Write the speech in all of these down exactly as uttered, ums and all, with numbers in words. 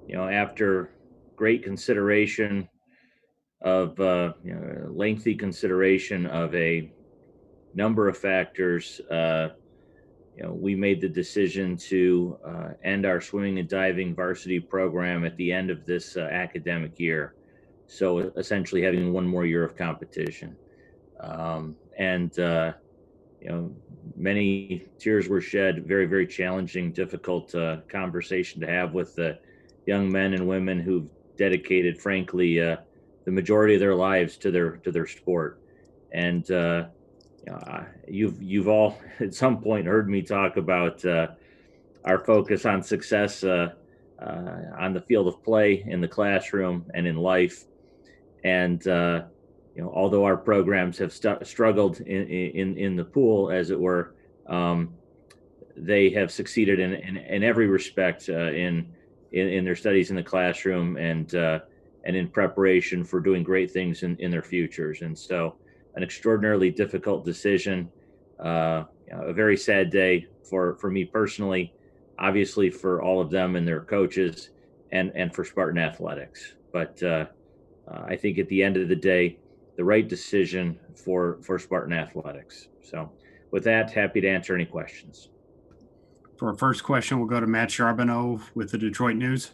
you know, after great consideration of uh, you know, lengthy consideration of a number of factors, uh, you know, we made the decision to uh, end our swimming and diving varsity program at the end of this uh, academic year. So essentially, having one more year of competition, um, and uh, you know, many tears were shed. Very, very challenging, difficult uh, conversation to have with the young men and women who've dedicated, frankly, uh, the majority of their lives to their to their sport. And uh, you know, I- you've you've all at some point heard me talk about uh, our focus on success uh, uh, on the field of play, in the classroom, and in life. And uh, you know, although our programs have stu- struggled in, in in the pool, as it were, um, they have succeeded in in, in every respect uh, in, in in their studies in the classroom, and uh, and in preparation for doing great things in, in their futures. And so, an extraordinarily difficult decision, uh, you know, a very sad day for for me personally, obviously for all of them and their coaches, and and for Spartan Athletics. But uh, uh, I think at the end of the day, the right decision for for Spartan Athletics. So, with that, happy to answer any questions. For our first question, we'll go to Matt Charbonneau with the Detroit News.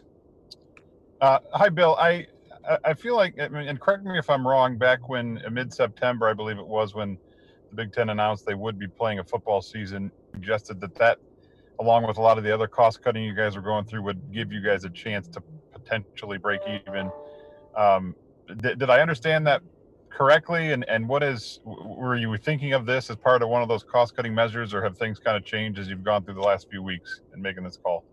Uh, hi, Bill. I I feel like, I mean, and correct me if I'm wrong, back when uh, mid-September, I believe it was, when the Big Ten announced they would be playing a football season, suggested that that, along with a lot of the other cost cutting you guys were going through, would give you guys a chance to potentially break even. Um, did, did I understand that correctly? And and what is, were you thinking of this as part of one of those cost cutting measures, or have things kind of changed as you've gone through the last few weeks in making this call?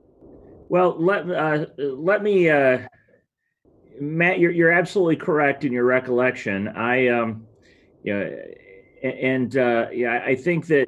Well, let uh, let me, uh, Matt. You're you're absolutely correct in your recollection. I um, you know, a- and uh, yeah, I think that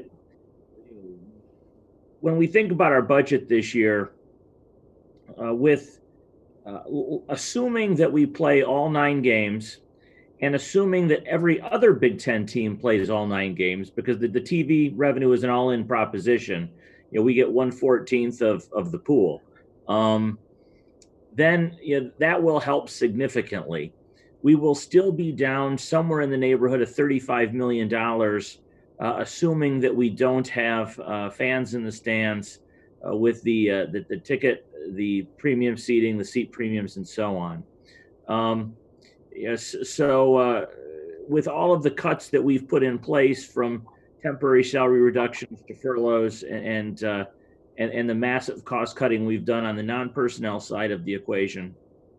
when we think about our budget this year, uh, with uh, assuming that we play all nine games, and assuming that every other Big Ten team plays all nine games, because the, the T V revenue is an all-in proposition, you know, we get one fourteenth of of the pool. Um, then you know, that will help significantly. We will still be down somewhere in the neighborhood of thirty-five million dollars, uh, assuming that we don't have uh, fans in the stands, uh, with the, uh, the the ticket, the premium seating, the seat premiums, and so on. Um, yes, so uh, with all of the cuts that we've put in place, from temporary salary reductions to furloughs, and and, uh, and and the massive cost cutting we've done on the non-personnel side of the equation,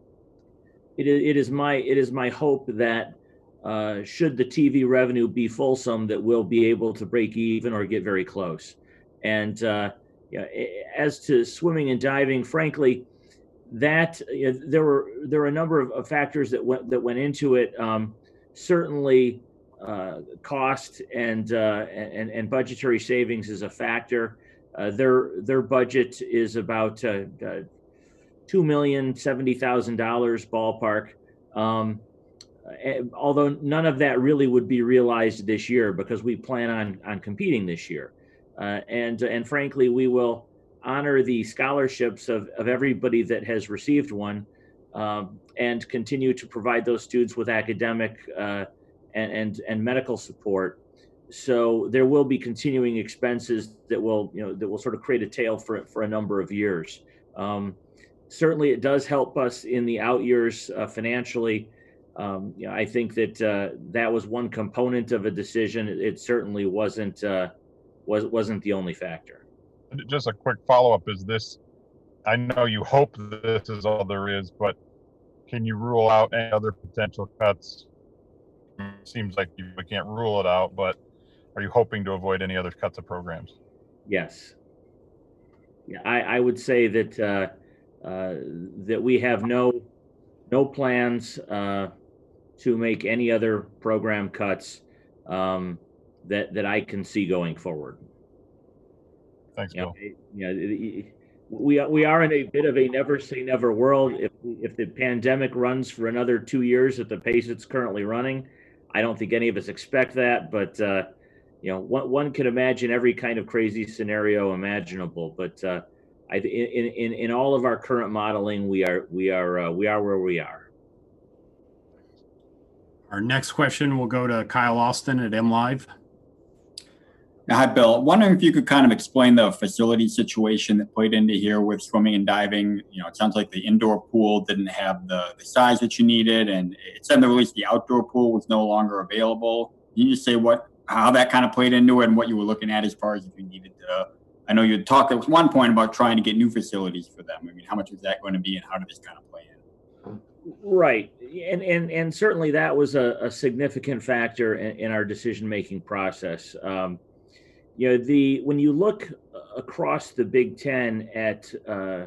it is it is my it is my hope that uh, should the T V revenue be fulsome, that we'll be able to break even or get very close. And uh, yeah, as to swimming and diving, frankly, that you know, there were there were a number of, of factors that went that went into it. Um, certainly, uh, cost and, uh, and and budgetary savings is a factor. Uh, their their budget is about uh, uh, two million seventy thousand dollars ballpark. Um, Although none of that really would be realized this year, because we plan on on competing this year, uh, and and frankly, we will honor the scholarships of of everybody that has received one, um, and continue to provide those students with academic uh, and, and and medical support. So there will be continuing expenses that will you know that will sort of create a tail for for a number of years. Um, Certainly, it does help us in the out years uh, financially. Um, you know, I think that uh, that was one component of a decision. It, it certainly wasn't uh, was wasn't the only factor. Just a quick follow-up is this, I know you hope this is all there is, but can you rule out any other potential cuts? It seems like you can't rule it out, but are you hoping to avoid any other cuts of programs? Yes. Yeah, I, I would say that uh, uh, that we have no no plans uh, to make any other program cuts um, that that I can see going forward. Thanks, You know, Bill. it- you know, it- we we are in a bit of a never say never world. If if the pandemic runs for another two years at the pace it's currently running, I don't think any of us expect that. But uh, you know, one one can imagine every kind of crazy scenario imaginable. But uh, I in in in all of our current modeling, we are we are uh, we are where we are. Our next question will go to Kyle Austin at MLive. Hi, Bill. Wondering if you could kind of explain the facility situation that played into here with swimming and diving. You know, it sounds like the indoor pool didn't have the, the size that you needed, and it said that at least the outdoor pool was no longer available. Can you just say what, how that kind of played into it and what you were looking at as far as if you needed to? I know you had talked at one point about trying to get new facilities for them. I mean, how much was that going to be, and how did this kind of play in? Right, and and and certainly that was a, a significant factor in, in our decision-making process. Um, You know, the when you look across the Big Ten at uh,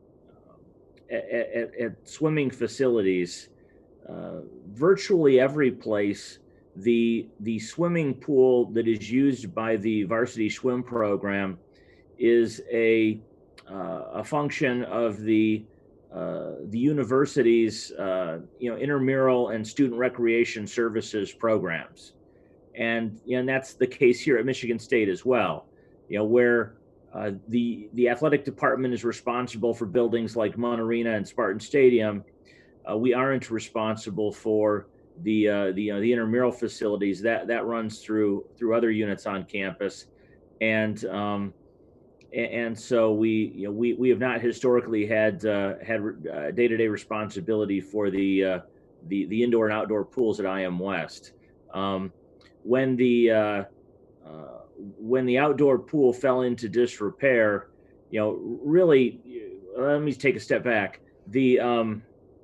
at, at, at swimming facilities, uh, virtually every place, the the swimming pool that is used by the varsity swim program is a uh, a function of the uh, the university's uh, you know intramural and student recreation services programs. And, you know, and that's the case here at Michigan State as well, you know, where uh, the the athletic department is responsible for buildings like Munn Arena and Spartan Stadium. Uh, we aren't responsible for the uh, the uh, the intramural facilities. That that runs through through other units on campus, and um, and, and so we you know we we have not historically had uh, had uh, day-to-day responsibility for the uh, the the indoor and outdoor pools at I M West. Um, When the uh, uh, when the outdoor pool fell into disrepair, you know, really, let me take a step back. The um,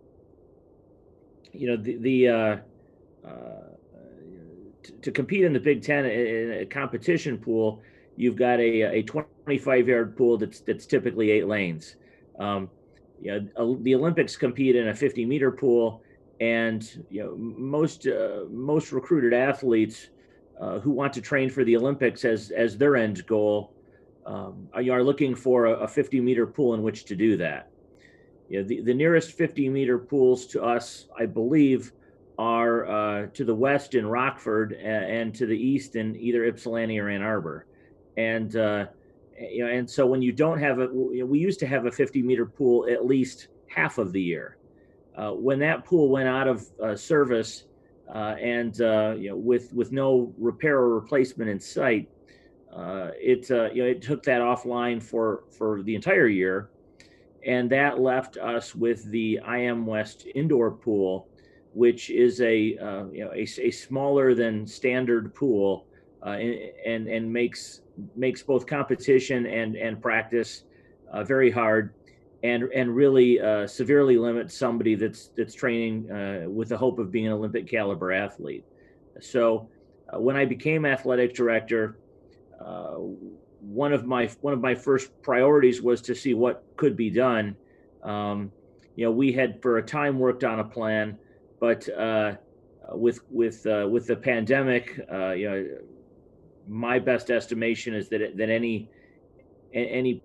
you know the the uh, uh, to, to compete in the Big Ten in a competition pool, you've got a a twenty-five yard pool that's that's typically eight lanes. Um, you know, the Olympics compete in a fifty meter pool. And you know most uh, most recruited athletes uh, who want to train for the Olympics as as their end goal um, are, are looking for a, a fifty meter pool in which to do that. You know, the, the nearest fifty meter pools to us, I believe, are uh, to the west in Rockford and, and to the east in either Ypsilanti or Ann Arbor. And uh, you know, and so when you don't have a, you know, we used to have a fifty meter pool at least half of the year. Uh, when that pool went out of uh, service uh, and uh, you know with with no repair or replacement in sight, uh, it uh, you know it took that offline for for the entire year, and that left us with the I M West indoor pool, which is a uh, you know a, a smaller than standard pool uh, and and makes makes both competition and and practice uh, very hard. And and really uh, severely limit somebody that's that's training uh, with the hope of being an Olympic caliber athlete. So uh, when I became athletic director, uh, one of my one of my first priorities was to see what could be done. Um, you know, we had for a time worked on a plan, but uh, with with uh, with the pandemic, uh, you know, my best estimation is that it, that any any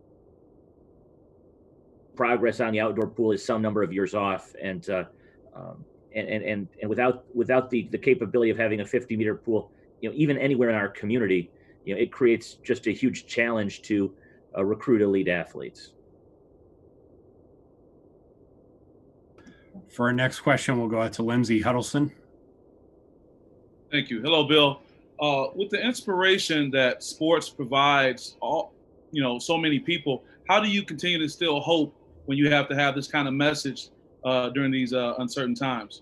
progress on the outdoor pool is some number of years off, and uh, um, and and and without without the the capability of having a fifty meter pool, you know, even anywhere in our community, you know, it creates just a huge challenge to uh, recruit elite athletes. For our next question, we'll go out to Lindsay Huddleston. Thank you. Hello, Bill. Uh, with the inspiration that sports provides all, you know, so many people, how do you continue to instill hope when you have to have this kind of message uh, during these uh, uncertain times?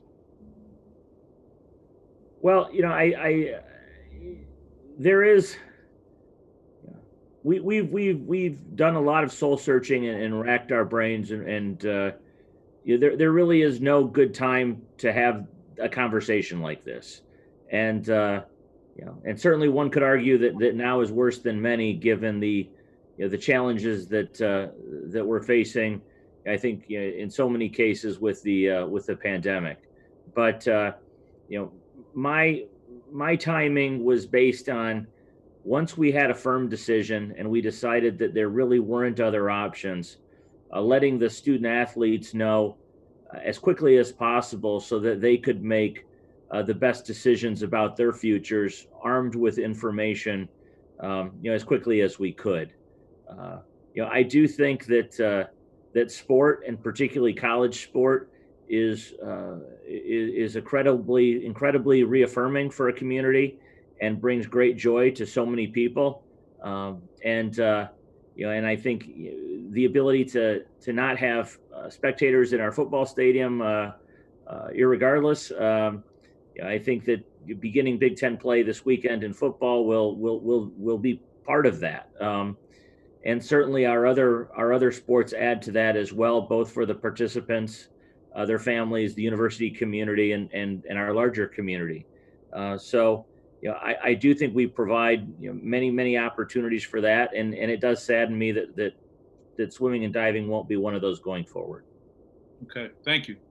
Well, you know, I, I there is, we, we've we've we've done a lot of soul searching and, and racked our brains, and, and uh, you know, there there really is no good time to have a conversation like this, and uh, you know, and certainly one could argue that that now is worse than many, given the you know the challenges that uh, that we're facing. I think you know, in so many cases with the uh, with the pandemic, but uh, you know my my timing was based on once we had a firm decision and we decided that there really weren't other options, uh, letting the student athletes know uh, as quickly as possible so that they could make uh, the best decisions about their futures, armed with information, um, you know, as quickly as we could. Uh, you know, I do think that uh, that sport, and particularly college sport, is uh, is, is incredibly incredibly reaffirming for a community and brings great joy to so many people. Um, and uh, you know, and I think the ability to to not have uh, spectators in our football stadium, uh, uh, irregardless, um, you know, I think that beginning Big Ten play this weekend in football will will will will be part of that. Um, and certainly our other our other sports add to that as well, both for the participants, uh, their families, the university community, and and and our larger community. Uh, so, you know, I, I do think we provide, you know, many many opportunities for that, and and it does sadden me that that that swimming and diving won't be one of those going forward. Okay, thank you.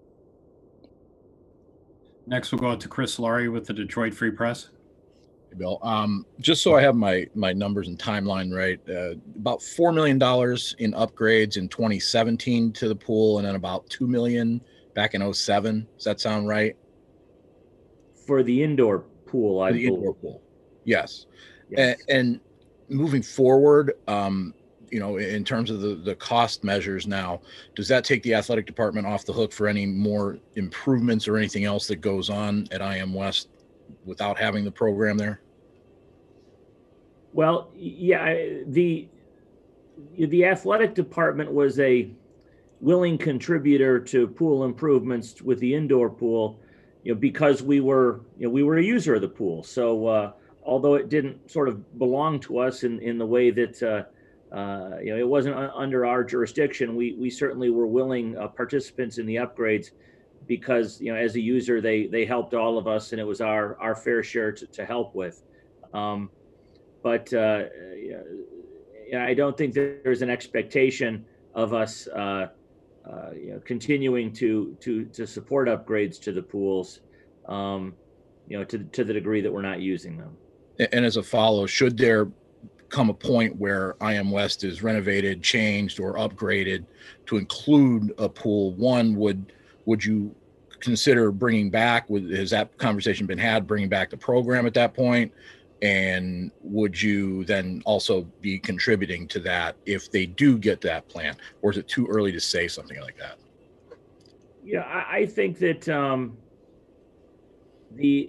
Next, we'll go to Chris Laurie with the Detroit Free Press. Bill, um, just so I have my my numbers and timeline right, uh, about four million dollars in upgrades in twenty seventeen to the pool, and then about two million back in oh seven. Does that sound right? For the indoor pool, I For the believe. indoor pool, yes. Yes. And, and moving forward, um, you know, in terms of the the cost measures now, does that take the athletic department off the hook for any more improvements or anything else that goes on at I M West without having the program there? Well, yeah, the the athletic department was a willing contributor to pool improvements with the indoor pool, you know, because we were, you know, we were a user of the pool. So uh, although it didn't sort of belong to us in, in the way that, uh, uh, you know, it wasn't under our jurisdiction, we we certainly were willing uh, participants in the upgrades because, you know, as a user, they they helped all of us, and it was our our fair share to, to help with. Um, But uh, I don't think that there's an expectation of us, uh, uh, you know, continuing to to to support upgrades to the pools, um, you know, to to the degree that we're not using them. And as a follow, should there come a point where I M West is renovated, changed, or upgraded to include a pool, one, would would you consider bringing back? Would, has that conversation been had? Bringing back the program at that point? And would you then also be contributing to that if they do get that plan, or is it too early to say something like that? Yeah, I, I think that um, the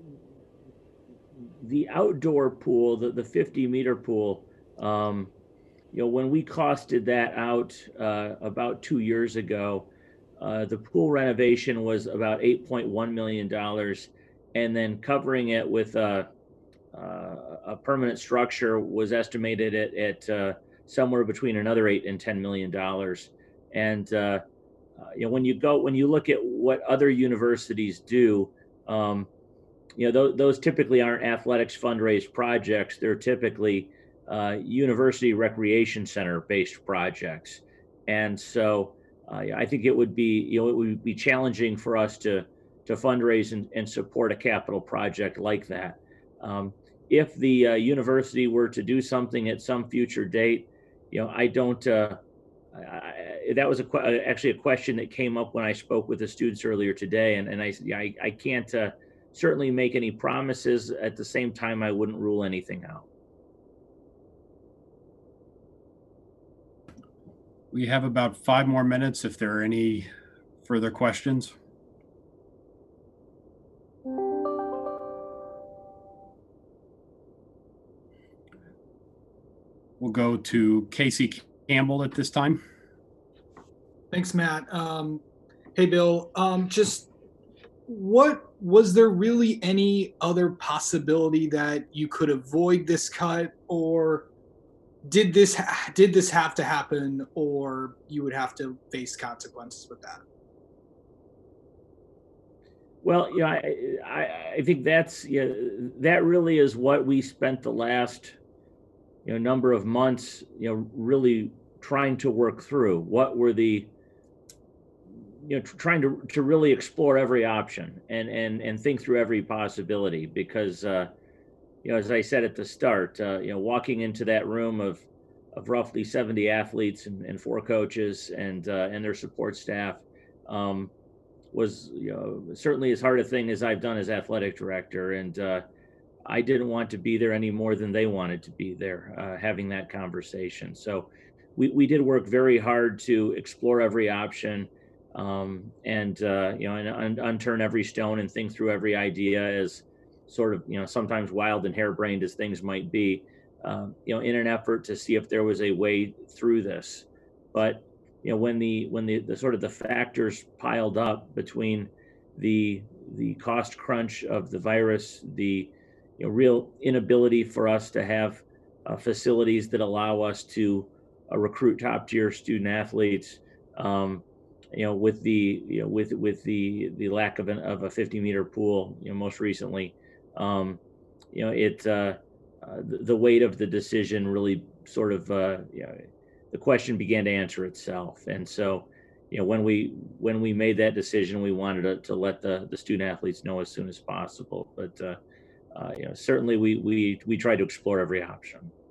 the outdoor pool, the, the fifty meter pool, um, you know, when we costed that out uh, about two years ago, uh, the pool renovation was about eight point one million dollars, and then covering it with uh, Uh, a permanent structure was estimated at, at uh, somewhere between another eight and ten million dollars. And uh, uh, you know, when you go, when you look at what other universities do, um, you know, th- those typically aren't athletics fundraised projects. They're typically uh, university recreation center based projects. And so uh, I think it would be, you know, it would be challenging for us to to fundraise and, and support a capital project like that. Um, if the uh, university were to do something at some future date, you know, I don't, uh, I, that was a, actually a question that came up when I spoke with the students earlier today. And, and I, I, I can't uh, certainly make any promises. At the same time, I wouldn't rule anything out. We have about five more minutes if there are any further questions. We'll go to Casey Campbell at this time. Thanks, Matt. Um, hey, Bill. Um, just what was there really any other possibility that you could avoid this cut, or did this ha- did this have to happen, or you would have to face consequences with that? Well, you know, I, I, I think that's, you know, that really is what we spent the last, you know, number of months, you know, really trying to work through. What were the, you know, trying to to really explore every option and and and think through every possibility, because uh, you know, as I said at the start, uh, you know, walking into that room of of roughly seventy athletes and, and four coaches and uh, and their support staff um, was, you know, certainly as hard a thing as I've done as athletic director, and uh, I didn't want to be there any more than they wanted to be there, uh, having that conversation. So we, we did work very hard to explore every option, um, and uh, you know, and, and unturn every stone and think through every idea, as sort of, you know, sometimes wild and harebrained as things might be, uh, you know, in an effort to see if there was a way through this. But you know, when the when the, the sort of the factors piled up between the the cost crunch of the virus, the you know, real inability for us to have uh, facilities that allow us to uh, recruit top tier student athletes, um, you know, with the you know with with the the lack of an of a fifty meter pool, you know, most recently, um, you know, it uh, uh, the, the weight of the decision really sort of uh, you know, the question began to answer itself. And so, you know, when we when we made that decision, we wanted to, to let the the student athletes know as soon as possible. But uh, uh, you know, certainly we we we tried to explore every option.